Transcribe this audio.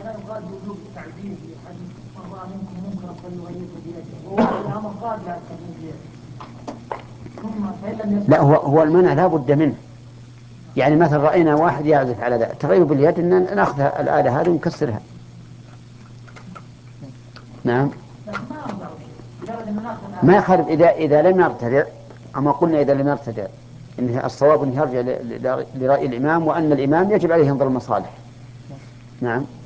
لا يقال بوجوب التعديل في حديث من رأى منكم منكرا فليغيره بيده، وهو الأمر قابل على التغيير بيده. ثم فإن لم لا، هو المنع لا بد منه. يعني مثلا رأينا واحد يعزف على ذا، تغير باليد أن نأخذ الآلة هذه ونكسرها. نعم. ما يخالف إذا لم يرتدع. أما قلنا إذا لم يرتدع إن الصواب أنه يرجع لرأي الإمام، وأن الإمام يجب عليه ينظر المصالح. نعم.